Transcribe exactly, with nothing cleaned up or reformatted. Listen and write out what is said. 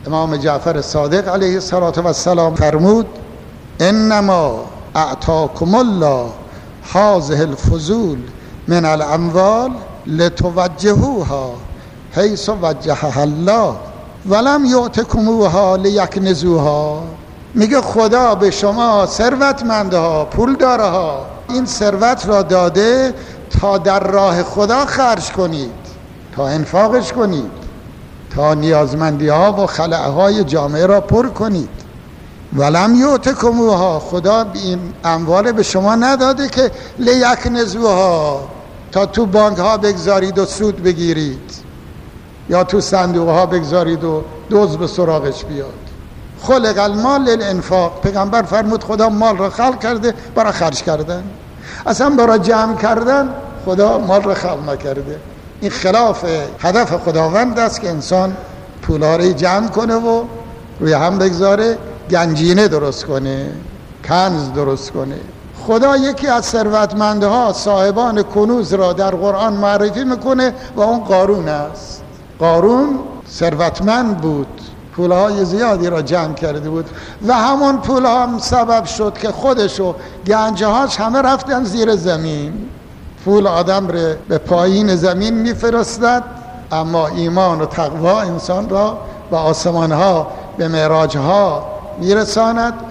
امام جعفر صادق علیه السلام فرمود انما اعطاکم الله هذه الفضول من الاموال لتوجهوها حیث وجهها الله ولم یعطکموها لیکنزوها. میگه خدا به شما ثروتمندها، پولدارها، این ثروت را داده تا در راه خدا خرج کنید، تا انفاقش کنید، تا نیازمندی ها و خلأهای جامعه را پر کنید. ولم یعطکموها، خدا این اموال به شما نداده که لیکنزوها، تا تو بانک ها بگذارید و سود بگیرید یا تو صندوق ها بگذارید و دزد به سراغش بیاد. خلق المال للانفاق، پیغمبر فرمود خدا مال را خلق کرده برای خرج کردن، اصلا برای جمع کردن خدا مال را خلق نکرده. این خلاف هدف خداوند است که انسان پولها را جمع کنه و روی هم بگذاره، گنجینه درست کنه، کنز درست کنه. خدا یکی از ثروتمندها صاحبان کنوز را در قرآن معرفی میکنه و اون قارون است. قارون ثروتمند بود، پولهای زیادی را جمع کرده بود و همون پولها هم سبب شد که خودش و گنجهاش همه رفتن زیر زمین. پول آدم را به پایین زمین میفرستد، اما ایمان و تقوا انسان را به آسمانها، به معراجها میرساند